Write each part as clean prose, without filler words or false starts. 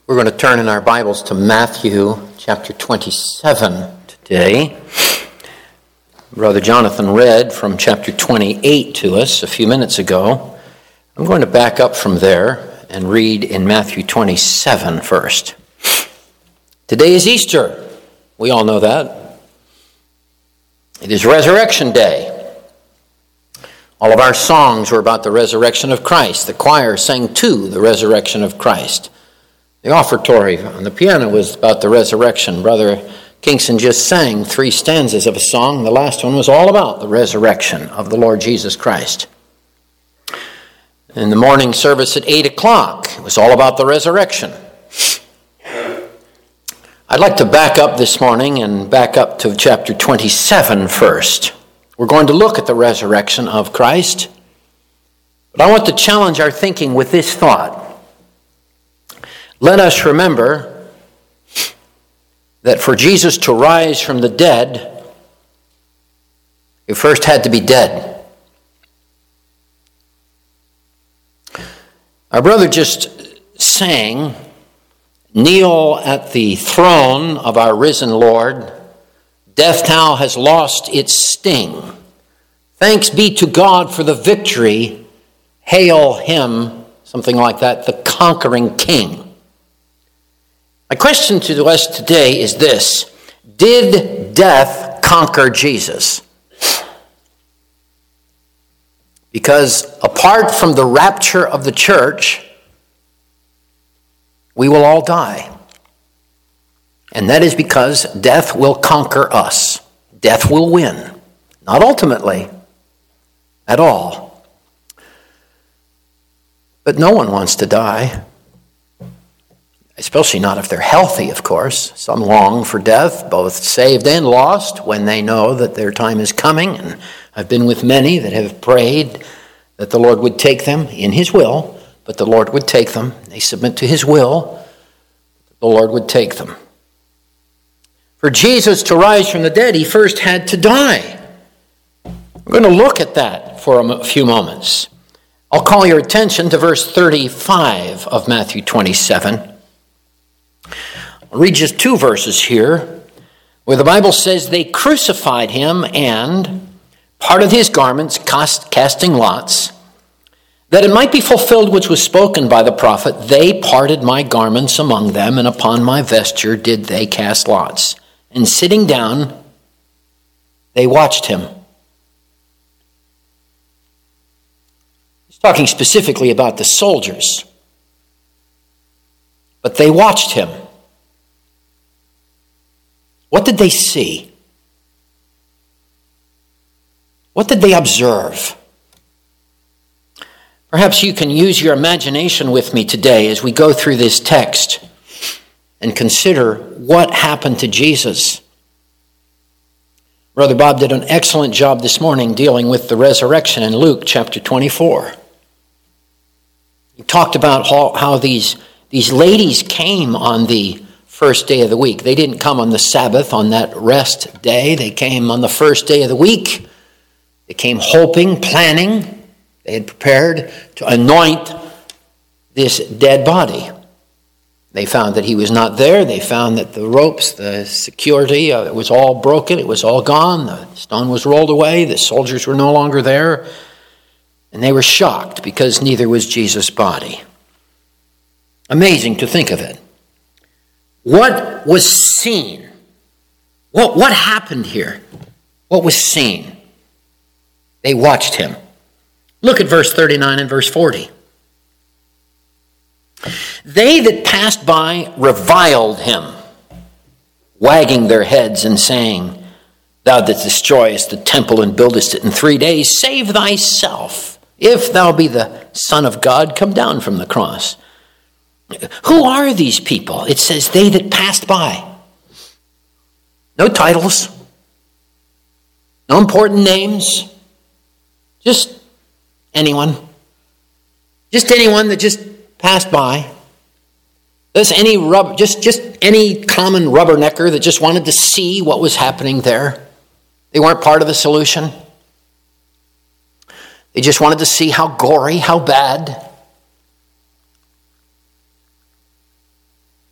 We're going to turn in our Bibles to Matthew chapter 27 today. Brother Jonathan read from chapter 28 to us a few minutes ago. I'm going to back up from there and read in Matthew 27 first. Today is Easter. We all know that. It is Resurrection Day. All of our songs were about the resurrection of Christ. The choir sang to the resurrection of Christ. The offertory on the piano was about the resurrection. Brother Kingston just sang 3 stanzas of a song. The last one was all about the resurrection of the Lord Jesus Christ. In the morning service at 8 o'clock, it was all about the resurrection. I'd like to back up this morning and back up to chapter 27 first. We're going to look at the resurrection of Christ. But I want to challenge our thinking with this thought. Let us remember that for Jesus to rise from the dead, he first had to be dead. Our brother just sang, "Kneel at the throne of our risen Lord. Death now has lost its sting. Thanks be to God for the victory. Hail him," something like that, "the conquering King." My question to us today is this: did death conquer Jesus? Because apart from the rapture of the church, we will all die. And that is because death will conquer us. Death will win. Not ultimately, at all. But no one wants to die. Especially not if they're healthy, of course. Some long for death, both saved and lost, when they know that their time is coming. And I've been with many that have prayed that the Lord would take them in his will, but the Lord would take them. They submit to his will, the Lord would take them. For Jesus to rise from the dead, he first had to die. We're going to look at that for a few moments. I'll call your attention to verse 35 of Matthew 27. I'll read just 2 verses here, where the Bible says, "They crucified him and parted his garments, casting lots, that it might be fulfilled which was spoken by the prophet, they parted my garments among them, and upon my vesture did they cast lots. And sitting down, they watched him." He's talking specifically about the soldiers. But they watched him. What did they see? What did they observe? Perhaps you can use your imagination with me today as we go through this text and consider what happened to Jesus. Brother Bob did an excellent job this morning dealing with the resurrection in Luke chapter 24. He talked about how these ladies came on the first day of the week. They didn't come on the Sabbath, on that rest day. They came on the first day of the week. They came hoping, planning. They had prepared to anoint this dead body. They found that he was not there. They found that the ropes, the security, it was all broken. It was all gone. The stone was rolled away. The soldiers were no longer there. And they were shocked because neither was Jesus' body. Amazing to think of it. What was seen? What happened here? What was seen? They watched him. Look at verse 39 and verse 40. "They that passed by reviled him, wagging their heads and saying, 'Thou that destroyest the temple and buildest it in 3 days, save thyself. If thou be the Son of God, come down from the cross.'" Who are these people? It says, "they that passed by." No titles. No important names. Just anyone. Just anyone that just passed by. Just any common rubbernecker that just wanted to see what was happening there. They weren't part of the solution. They just wanted to see how gory, how bad.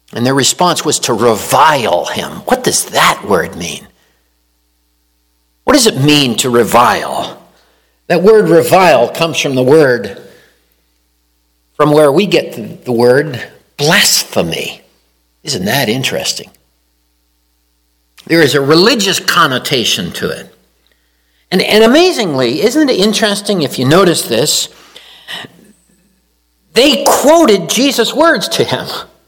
And their response was to revile him. What does that word mean? What does it mean to revile? That word revile comes from the word, from where we get the word blasphemy. Isn't that interesting? There is a religious connotation to it. And amazingly, isn't it interesting if you notice this? They quoted Jesus' words to him.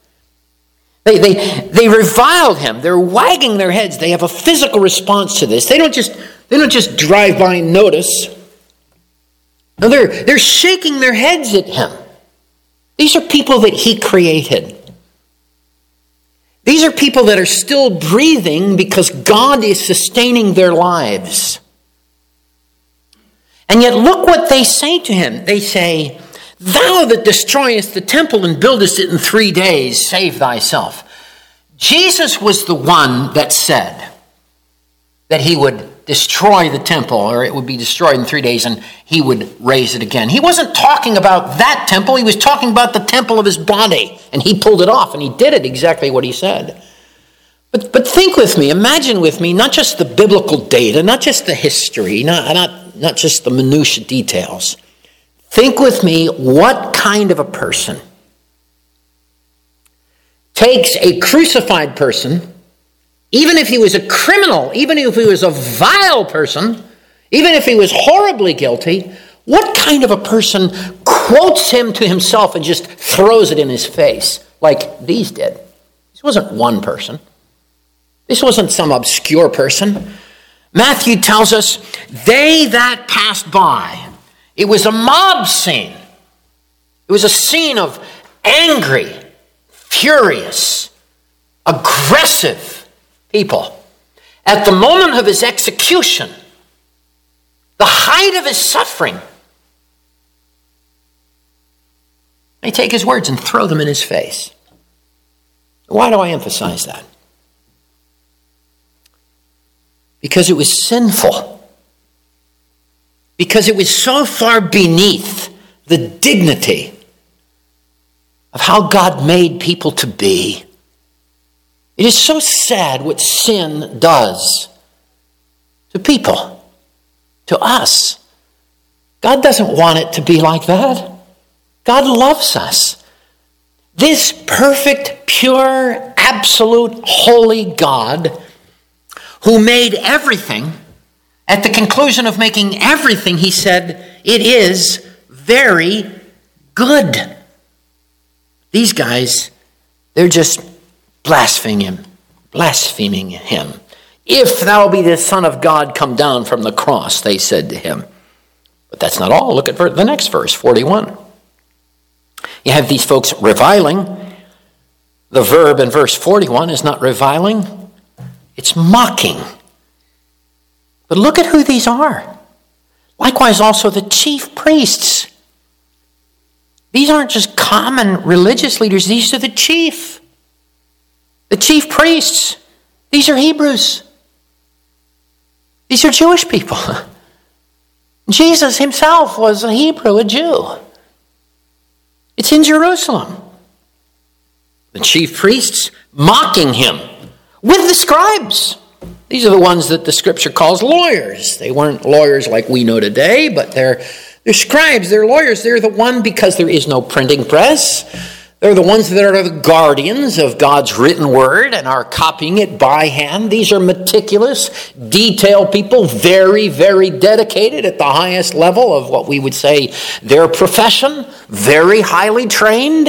They reviled him. They're wagging their heads. They have a physical response to this. They don't just drive by and notice. No, they're shaking their heads at him. These are people that he created. These are people that are still breathing because God is sustaining their lives. And yet look what they say to him. They say, "Thou that destroyest the temple and buildest it in 3 days, save thyself." Jesus was the one that said that he would destroy the temple, or it would be destroyed in 3 days, and he would raise it again. He wasn't talking about that temple. He was talking about the temple of his body, and he pulled it off, and he did it exactly what he said. But think with me, imagine with me, not just the biblical data, not just the history, not just the minutiae details. Think with me, what kind of a person takes a crucified person, even if he was a criminal, even if he was a vile person, even if he was horribly guilty, what kind of a person quotes him to himself and just throws it in his face like these did? This wasn't one person. This wasn't some obscure person. Matthew tells us, they that passed by. It was a mob scene. It was a scene of angry, furious, aggressive people. At the moment of his execution, the height of his suffering, they take his words and throw them in his face. Why do I emphasize that? Because it was sinful. Because it was so far beneath the dignity of how God made people to be. It is so sad what sin does to people, to us. God doesn't want it to be like that. God loves us. This perfect, pure, absolute, holy God who made everything, at the conclusion of making everything, he said, it is very good. These guys, they're just blaspheming him. If thou be the Son of God, come down from the cross, they said to him. But that's not all. Look at the next verse, 41. You have these folks reviling. The verb in verse 41 is not reviling. It's mocking. But look at who these are. Likewise also the chief priests. These aren't just common religious leaders. These are the chief priests. These are Hebrews. These are Jewish people. Jesus himself was a Hebrew, a Jew. It's in Jerusalem. The chief priests mocking him with the scribes. These are the ones that the scripture calls lawyers. They weren't lawyers like we know today, but they're scribes, they're lawyers. They're the one because there is no printing press. They're the ones that are the guardians of God's written word and are copying it by hand. These are meticulous, detailed people, very, very dedicated at the highest level of what we would say their profession, very highly trained.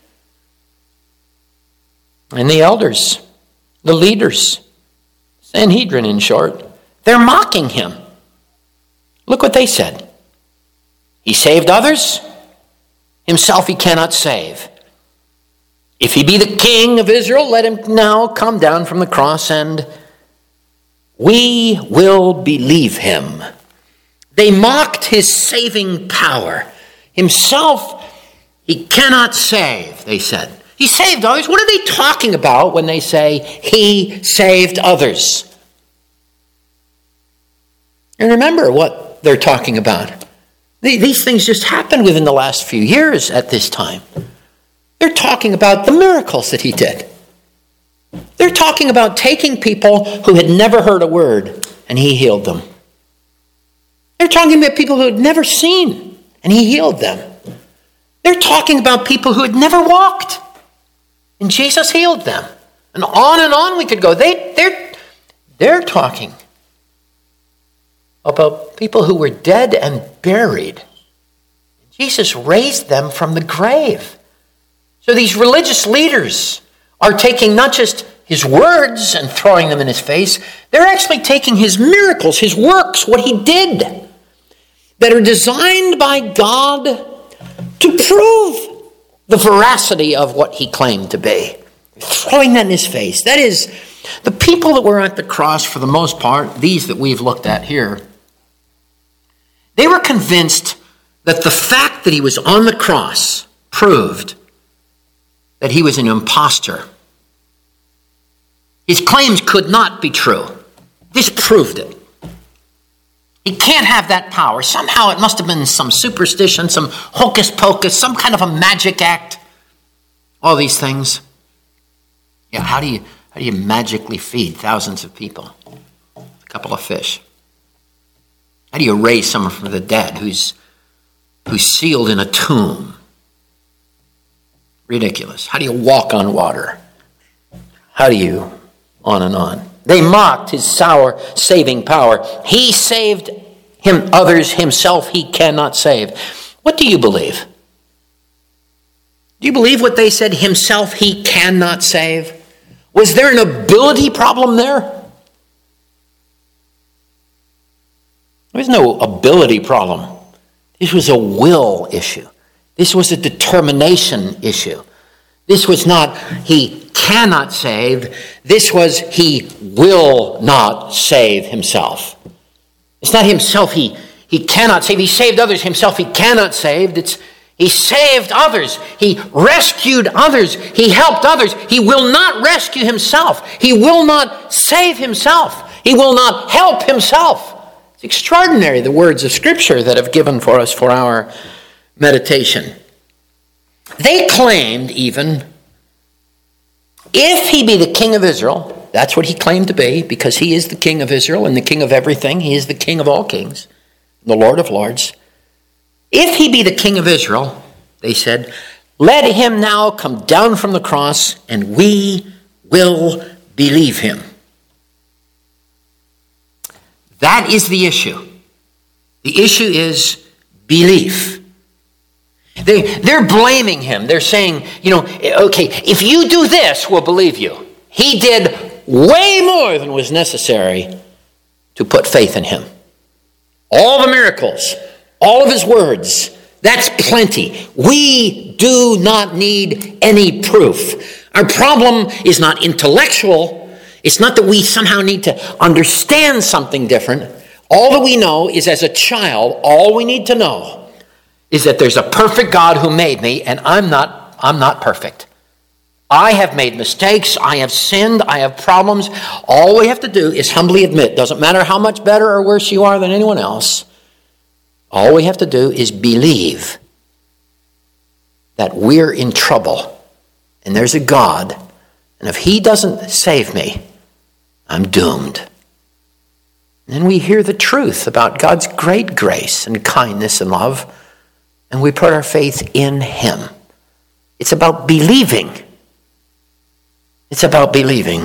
And the elders, the leaders, Sanhedrin in short, they're mocking him. Look what they said. He saved others, himself he cannot save. If he be the king of Israel, let him now come down from the cross and we will believe him. They mocked his saving power. Himself he cannot save, they said. He saved others. What are they talking about when they say he saved others? And remember what they're talking about. These things just happened within the last few years at this time. They're talking about the miracles that he did. They're talking about taking people who had never heard a word, and he healed them. They're talking about people who had never seen, and he healed them. They're talking about people who had never walked, and Jesus healed them. And on we could go. They're talking about people who were dead and buried. Jesus raised them from the grave. So these religious leaders are taking not just his words and throwing them in his face, they're actually taking his miracles, his works, what he did, that are designed by God to prove the veracity of what he claimed to be. Throwing that in his face. That is, the people that were at the cross, for the most part, these that we've looked at here, they were convinced that the fact that he was on the cross proved that he was an imposter. His claims could not be true. This proved it. He can't have that power. Somehow it must have been some superstition, some hocus pocus, some kind of a magic act. All these things. Yeah, how do you magically feed thousands of people? A couple of fish. How do you raise someone from the dead who's sealed in a tomb? Ridiculous. How do you walk on water? How do you... On and on. They mocked his sour saving power. He saved others, himself he cannot save. What do you believe? Do you believe what they said, himself he cannot save? Was there an ability problem there? There was no ability problem. This was a will issue. This was a determination issue. This was not he cannot save. This was he will not save himself. It's not himself he cannot save. He saved others. Himself he cannot save. He saved others. He rescued others. He helped others. He will not rescue himself. He will not save himself. He will not help himself. It's extraordinary, the words of Scripture that have given for us for our meditation. They claimed even, if he be the king of Israel, that's what he claimed to be, because he is the king of Israel and the king of everything. He is the king of all kings, the Lord of lords. If he be the king of Israel, they said, let him now come down from the cross and we will believe him. That is the issue. The issue is belief. They're blaming him. They're saying, okay, if you do this, we'll believe you. He did way more than was necessary to put faith in him. All the miracles, all of his words, that's plenty. We do not need any proof. Our problem is not intellectual. It's not that we somehow need to understand something different. All that we know is, as a child, all we need to know is that there's a perfect God who made me, and I'm not perfect. I have made mistakes. I have sinned. I have problems. All we have to do is humbly admit, doesn't matter how much better or worse you are than anyone else, all we have to do is believe that we're in trouble, and there's a God, and if he doesn't save me, I'm doomed. And then we hear the truth about God's great grace and kindness and love, and we put our faith in him. It's about believing. It's about believing.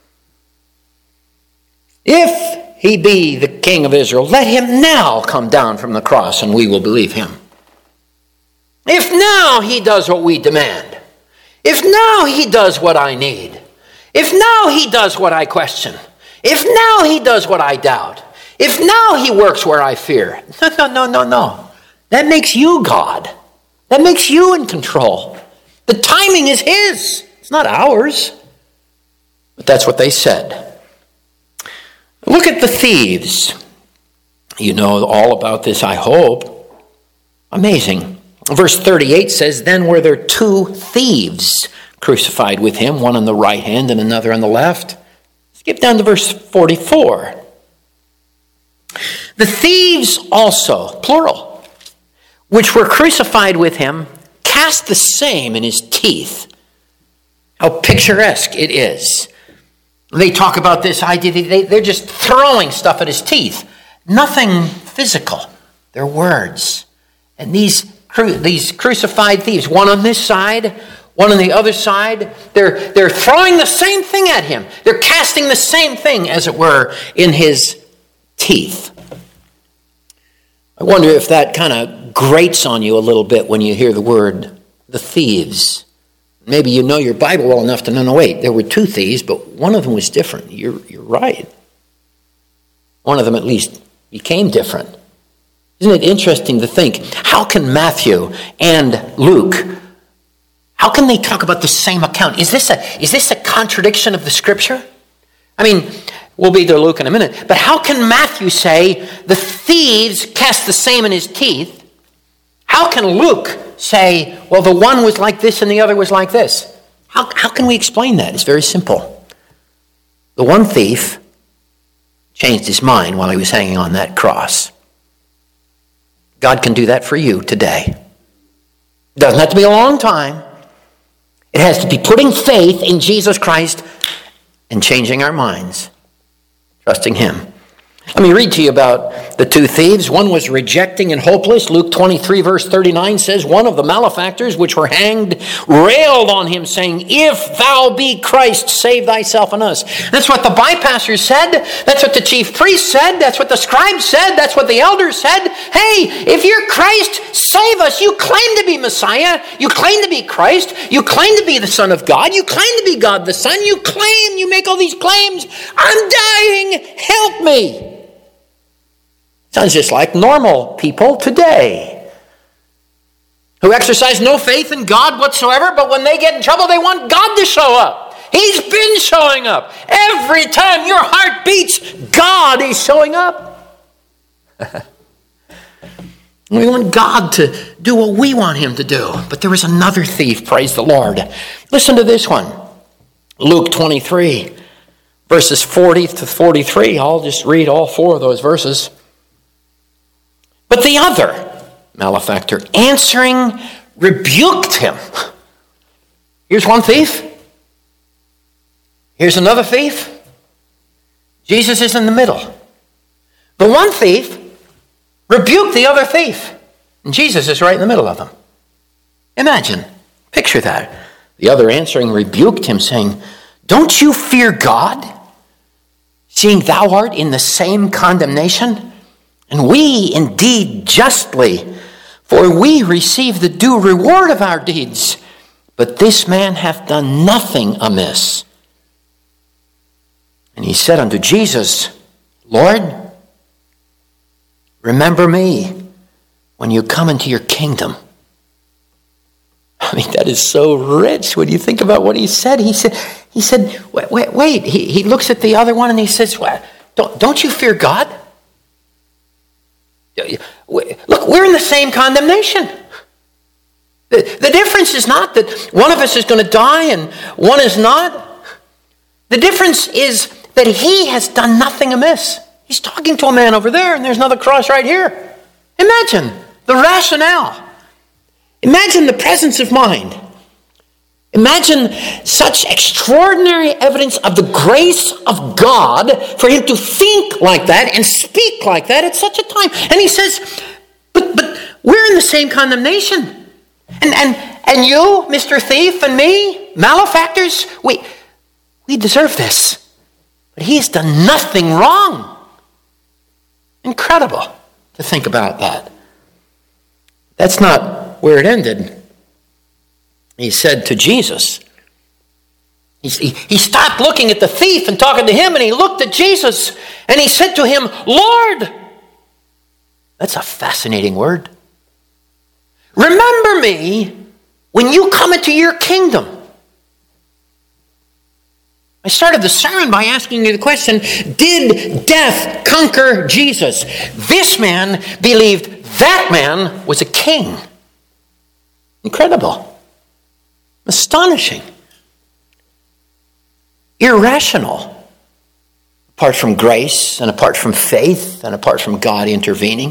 If he be the king of Israel, let him now come down from the cross and we will believe him. If now he does what we demand, if now he does what I need, if now he does what I question, if now he does what I doubt, if now he works where I fear. No. That makes you God. That makes you in control. The timing is his. It's not ours. But that's what they said. Look at the thieves. You know all about this, I hope. Amazing. Verse 38 says, then were there two thieves crucified with him, one on the right hand and another on the left. Skip down to verse 44. The thieves also, plural, which were crucified with him, cast the same in his teeth. How picturesque it is. They talk about this idea, they're just throwing stuff at his teeth. Nothing physical. They're words. And these crucified thieves, one on this side, one on the other side, they're throwing the same thing at him. They're casting the same thing, as it were, in his teeth. I wonder if that kind of grates on you a little bit when you hear the word, the thieves. Maybe you know your Bible well enough to know, no, wait, there were two thieves, but one of them was different. You're right. One of them at least became different. Isn't it interesting to think, how can Matthew and Luke, how can they talk about the same account? Is this a contradiction of the Scripture? I mean, we'll be to Luke in a minute, but how can Matthew say the thieves cast the same in his teeth? How can Luke say, well, the one was like this and the other was like this? How can we explain that? It's very simple. The one thief changed his mind while he was hanging on that cross. God can do that for you today. It doesn't have to be a long time. It has to be putting faith in Jesus Christ and changing our minds, trusting him. Let me read to you about the two thieves. One was rejecting and hopeless. Luke 23 verse 39 says, one of the malefactors which were hanged railed on him, saying, if thou be Christ, save thyself and us. That's what the bypassers said. That's what the chief priest said. That's what the scribes said. That's what the elders said. Hey, if you're Christ, save us. You claim to be Messiah. You claim to be Christ. You claim to be the Son of God. You claim to be God the Son. You make all these claims. I'm dying. Help me. Sounds just like normal people today who exercise no faith in God whatsoever, but when they get in trouble, they want God to show up. He's been showing up. Every time your heart beats, God is showing up. We want God to do what we want him to do. But there is another thief, praise the Lord. Listen to this one. Luke 23, verses 40 to 43. I'll just read all four of those verses. But the other malefactor, answering, rebuked him. Here's one thief. Here's another thief. Jesus is in the middle. The one thief rebuked the other thief, and Jesus is right in the middle of them. Imagine, picture that. The other answering rebuked him, saying, don't you fear God, seeing thou art in the same condemnation? And we indeed justly, for we receive the due reward of our deeds. But this man hath done nothing amiss. And he said unto Jesus, Lord, remember me when you come into your kingdom. I mean, that is so rich when you think about what he said. He said, wait. He looks at the other one and he says, don't you fear God? Look, we're in the same condemnation. The difference is not that one of us is going to die and one is not. The difference is that he has done nothing amiss. He's talking to a man over there and there's another cross right here. Imagine the rationale. Imagine the presence of mind. Imagine such extraordinary evidence of the grace of God for him to think like that and speak like that at such a time. And he says, but we're in the same condemnation. And you, Mr. Thief, and me, malefactors, we deserve this. But he has done nothing wrong. Incredible to think about that. That's not where it ended. He said to Jesus, he stopped looking at the thief and talking to him, and he looked at Jesus, and he said to him, Lord. That's a fascinating word. Remember me when you come into your kingdom. I started the sermon by asking you the question, did death conquer Jesus? This man believed that man was a king. Incredible. Astonishing. Irrational. Apart from grace and apart from faith and apart from God intervening.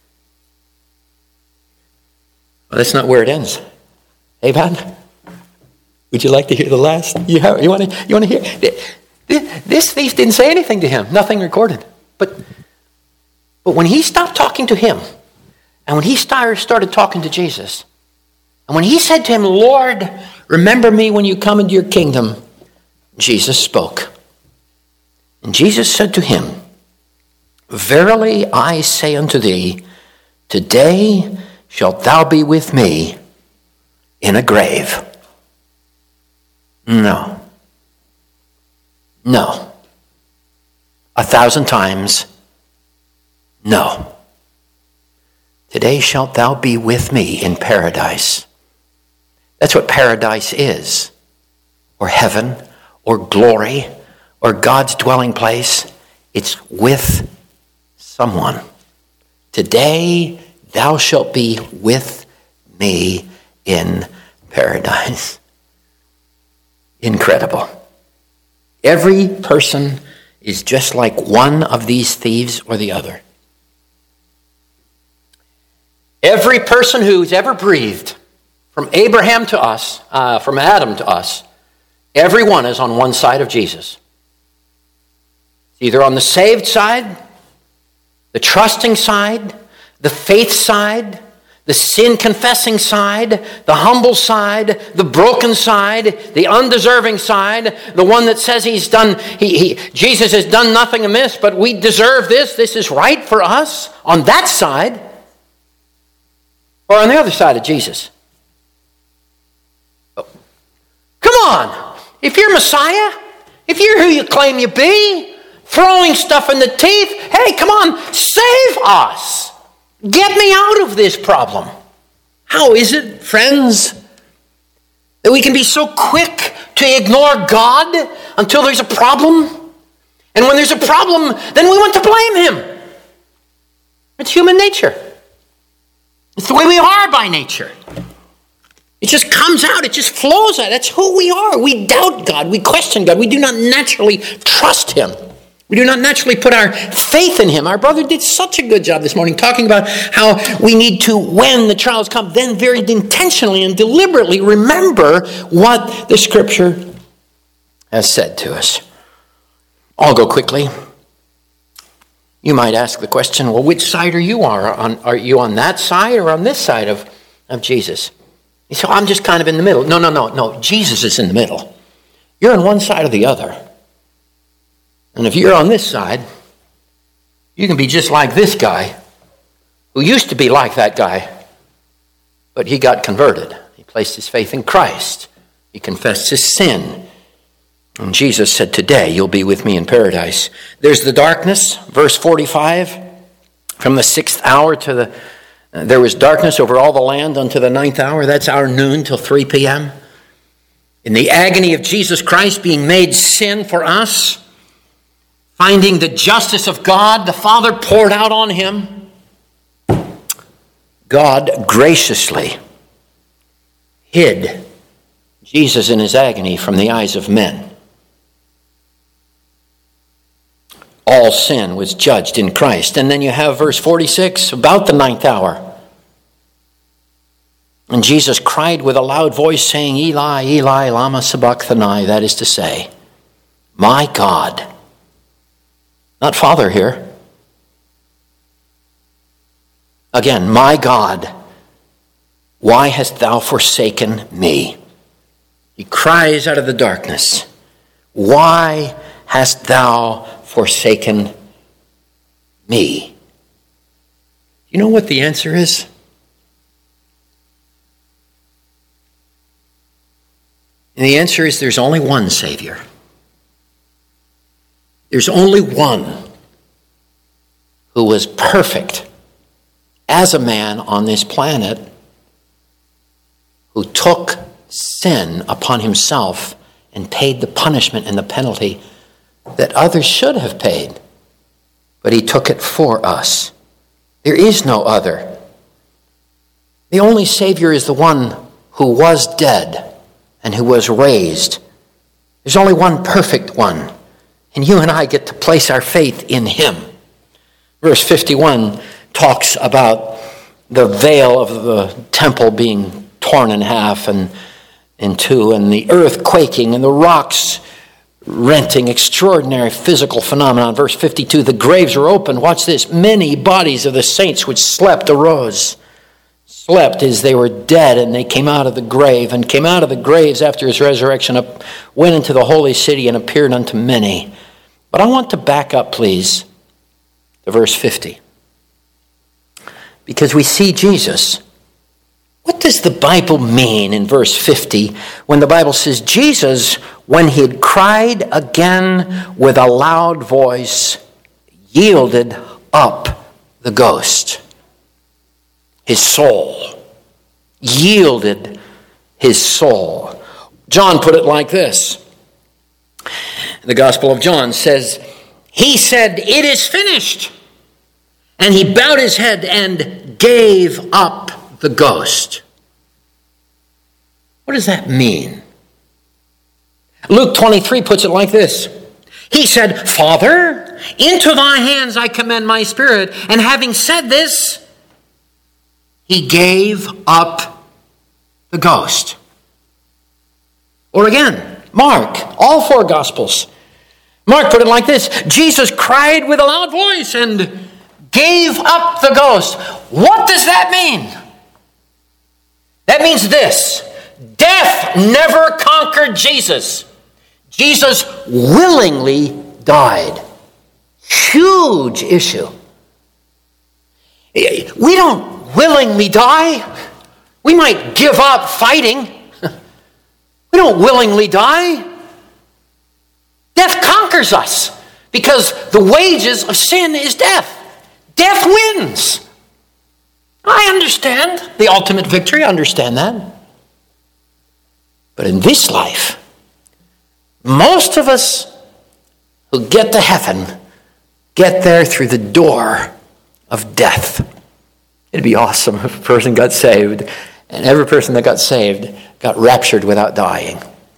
Well, that's not where it ends. Amen? Would you like to hear the last? You want to hear? This thief didn't say anything to him, nothing recorded. But when he stopped talking to him, and when he started talking to Jesus, and when he said to him, Lord, remember me when you come into your kingdom, Jesus spoke. And Jesus said to him, verily I say unto thee, today shalt thou be with me in a grave. No. 1,000 times, no. Today shalt thou be with me in paradise. That's what paradise is, or heaven, or glory, or God's dwelling place. It's with someone. Today thou shalt be with me in paradise. Incredible. Every person is just like one of these thieves or the other. Every person who's ever breathed, from Abraham to us, from Adam to us, everyone is on one side of Jesus. Either on the saved side, the trusting side, the faith side, the sin-confessing side, the humble side, the broken side, the undeserving side, the one that says Jesus has done nothing amiss, but we deserve this is right for us, on that side, or on the other side of Jesus. Come on, if you're Messiah, if you're who you claim you be, throwing stuff in the teeth, hey, come on, save us. Get me out of this problem. How is it, friends, that we can be so quick to ignore God until there's a problem? And when there's a problem, then we want to blame him. It's human nature. It's the way we are by nature. It just comes out. It just flows out. That's who we are. We doubt God. We question God. We do not naturally trust him. We do not naturally put our faith in him. Our brother did such a good job this morning talking about how we need to, when the trials come, then very intentionally and deliberately remember what the Scripture has said to us. I'll go quickly. You might ask the question, well, which side are you on? Are you on that side or on this side of Jesus? You say, I'm just kind of in the middle. No. Jesus is in the middle. You're on one side or the other. And if you're on this side, you can be just like this guy, who used to be like that guy, but he got converted. He placed his faith in Christ. He confessed his sin. And Jesus said, today you'll be with me in paradise. There's the darkness, verse 45. From the 6th hour there was darkness over all the land unto the 9th hour. That's our noon till 3 p.m. In the agony of Jesus Christ being made sin for us, finding the justice of God, the Father poured out on him, God graciously hid Jesus in his agony from the eyes of men. All sin was judged in Christ. And then you have verse 46, about the 9th hour. And Jesus cried with a loud voice, saying, Eli, Eli, lama sabachthani, that is to say, my God. Not Father here. Again, my God, why hast thou forsaken me? He cries out of the darkness, why hast thou forsaken me? You know what the answer is? And the answer is there's only one Savior. There's only one who was perfect as a man on this planet, who took sin upon himself and paid the punishment and the penalty that others should have paid. But he took it for us. There is no other. The only Savior is the one who was dead and who was raised. There's only one perfect one. And you and I get to place our faith in him. Verse 51 talks about the veil of the temple being torn in half and in two, and the earth quaking, and the rocks heart-rending, extraordinary physical phenomenon. Verse 52, the graves were opened. Watch this. Many bodies of the saints which slept arose. Slept as they were dead, and they came out of the grave, and came out of the graves after his resurrection, went into the holy city and appeared unto many. But I want to back up, please, to verse 50. Because we see Jesus. What does the Bible mean in verse 50 when the Bible says, Jesus, when he had cried again with a loud voice, yielded up the ghost? His soul. Yielded his soul. John put it like this. The Gospel of John says, he said, it is finished. And he bowed his head and gave up the ghost. What does that mean? Luke 23 puts it like this. He said, Father, into thy hands I commend my spirit. And having said this, he gave up the ghost. Or again, Mark, all four Gospels. Mark put it like this. Jesus cried with a loud voice and gave up the ghost. What does that mean? That means this. Death never conquered Jesus. Jesus willingly died. Huge issue. We don't willingly die. We might give up fighting. We don't willingly die. Death conquers us because the wages of sin is death. Death wins. I understand the ultimate victory. I understand that. But in this life, most of us who get to heaven get there through the door of death. It'd be awesome if a person got saved and every person that got saved got raptured without dying.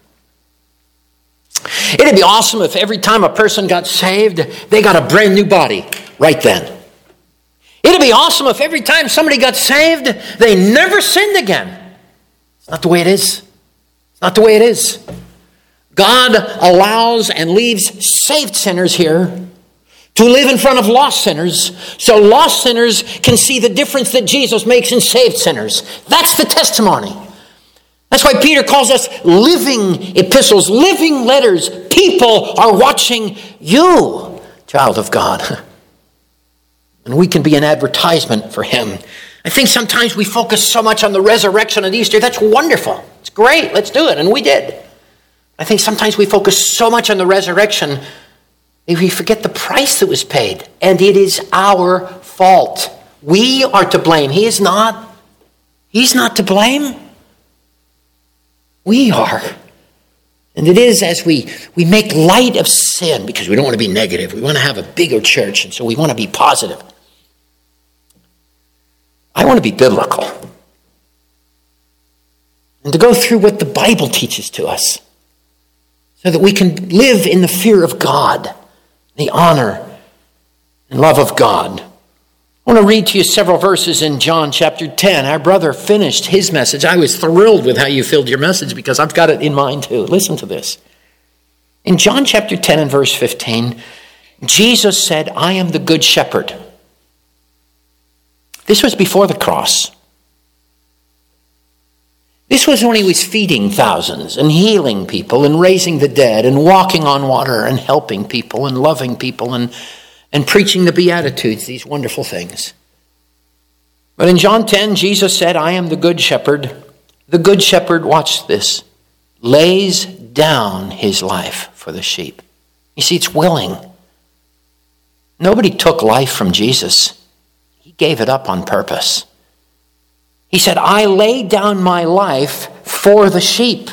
It'd be awesome if every time a person got saved, they got a brand new body right then. It'd be awesome if every time somebody got saved, they never sinned again. It's not the way it is. It's not the way it is. God allows and leaves saved sinners here to live in front of lost sinners, so lost sinners can see the difference that Jesus makes in saved sinners. That's the testimony. That's why Peter calls us living epistles, living letters. People are watching you, child of God. And we can be an advertisement for him. I think sometimes we focus so much on the resurrection and Easter. That's wonderful. It's great. Let's do it. And we did. I think sometimes we focus so much on the resurrection that we forget the price that was paid. And it is our fault. We are to blame. He is not. He's not to blame. We are. And it is as we make light of sin, because we don't want to be negative. We want to have a bigger church, and so we want to be positive. I want to be biblical. And to go through what the Bible teaches to us, so that we can live in the fear of God, the honor and love of God. I want to read to you several verses in John chapter 10. Our brother finished his message. I was thrilled with how you filled your message because I've got it in mind too. Listen to this. In John chapter 10 and verse 15, Jesus said, I am the good shepherd. This was before the cross. This was when he was feeding thousands and healing people and raising the dead and walking on water and helping people and loving people and preaching the Beatitudes, these wonderful things. But in John 10, Jesus said, I am the good shepherd. The good shepherd, watch this, lays down his life for the sheep. You see, it's willing. Nobody took life from Jesus. He gave it up on purpose. He said, I lay down my life for the sheep.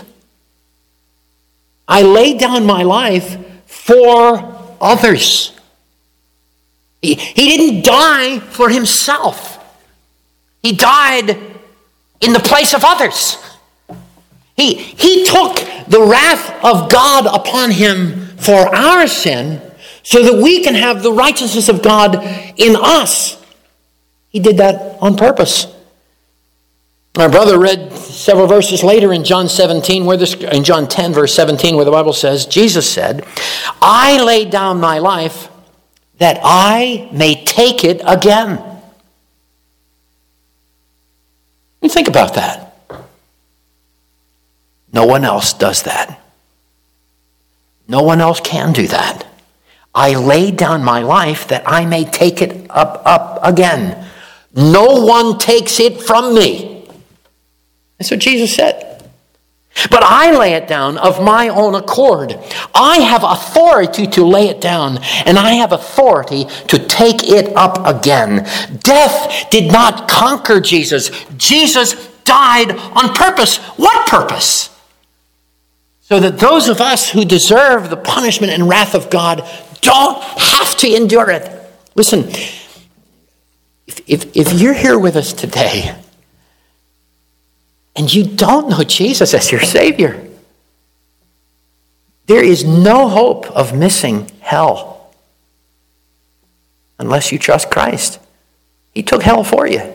I lay down my life for others. He didn't die for himself. He died in the place of others. He took the wrath of God upon him for our sin so that we can have the righteousness of God in us. He did that on purpose. My brother read several verses later in John 10, verse 17, where the Bible says, Jesus said, I laid down my life that I may take it again. You think about that. No one else does that. No one else can do that. I laid down my life that I may take it up again. No one takes it from me. That's what Jesus said. But I lay it down of my own accord. I have authority to lay it down, and I have authority to take it up again. Death did not conquer Jesus. Jesus died on purpose. What purpose? So that those of us who deserve the punishment and wrath of God don't have to endure it. Listen, if you're here with us today and you don't know Jesus as your Savior, there is no hope of missing hell unless you trust Christ. He took hell for you.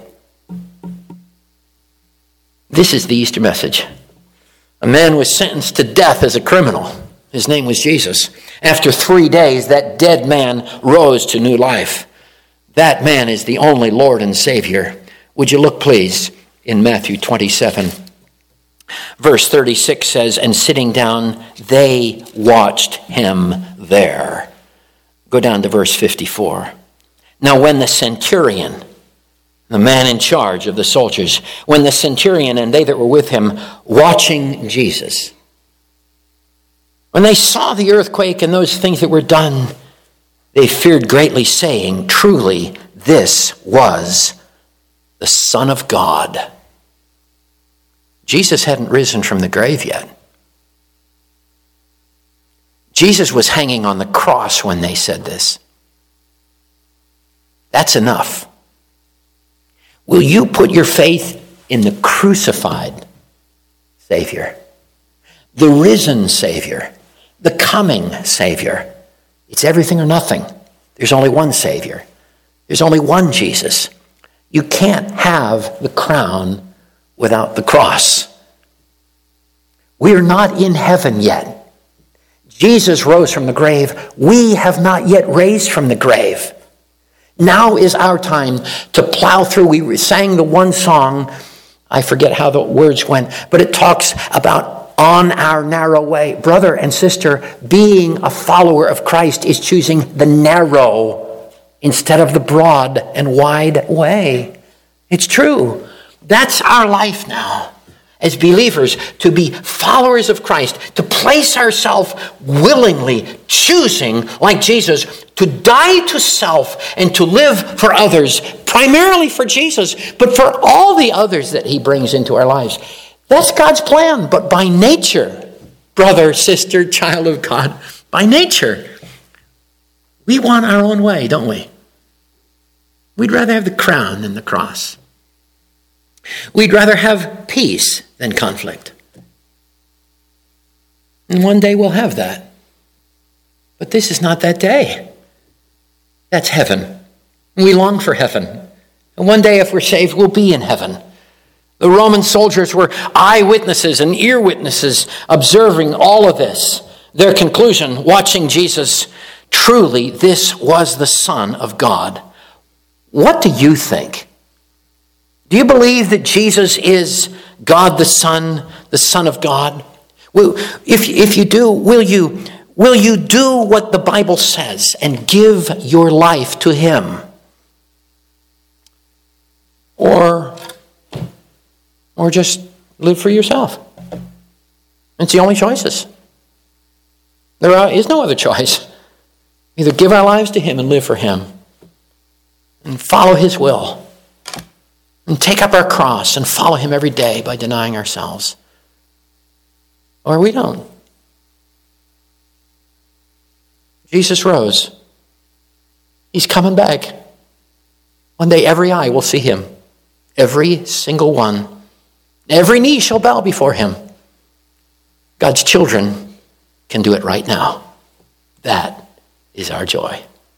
This is the Easter message. A man was sentenced to death as a criminal. His name was Jesus. After 3 days, that dead man rose to new life. That man is the only Lord and Savior. Would you look, please, in Matthew 27. Verse 36 says, and sitting down, they watched him there. Go down to verse 54. Now when the centurion, the man in charge of the soldiers, when the centurion and they that were with him watching Jesus, when they saw the earthquake and those things that were done, they feared greatly, saying, truly, this was the Son of God. Jesus hadn't risen from the grave yet. Jesus was hanging on the cross when they said this. That's enough. Will you put your faith in the crucified Savior, the risen Savior, the coming Savior? It's everything or nothing. There's only one Savior. There's only one Jesus. You can't have the crown without the cross. We are not in heaven yet. Jesus rose from the grave. We have not yet raised from the grave. Now is our time to plow through. We sang the one song, I forget how the words went, but it talks about on our narrow way. Brother and sister, being a follower of Christ is choosing the narrow instead of the broad and wide way. It's true. That's our life now as believers, to be followers of Christ, to place ourselves willingly, choosing, like Jesus, to die to self and to live for others, primarily for Jesus, but for all the others that he brings into our lives. That's God's plan, but by nature, brother, sister, child of God, by nature, we want our own way, don't we? We'd rather have the crown than the cross. We'd rather have peace than conflict. And one day we'll have that. But this is not that day. That's heaven. We long for heaven. And one day, if we're saved, we'll be in heaven. The Roman soldiers were eyewitnesses and ear witnesses observing all of this. Their conclusion, watching Jesus, truly, this was the Son of God. What do you think? Do you believe that Jesus is God the Son of God? Well, if you do, will you do what the Bible says and give your life to him? Or just live for yourself? It's the only choices. There is no other choice. Either give our lives to him and live for him and follow his will, and take up our cross and follow him every day by denying ourselves. Or we don't. Jesus rose. He's coming back. One day every eye will see him. Every single one. Every knee shall bow before him. God's children can do it right now. That is our joy.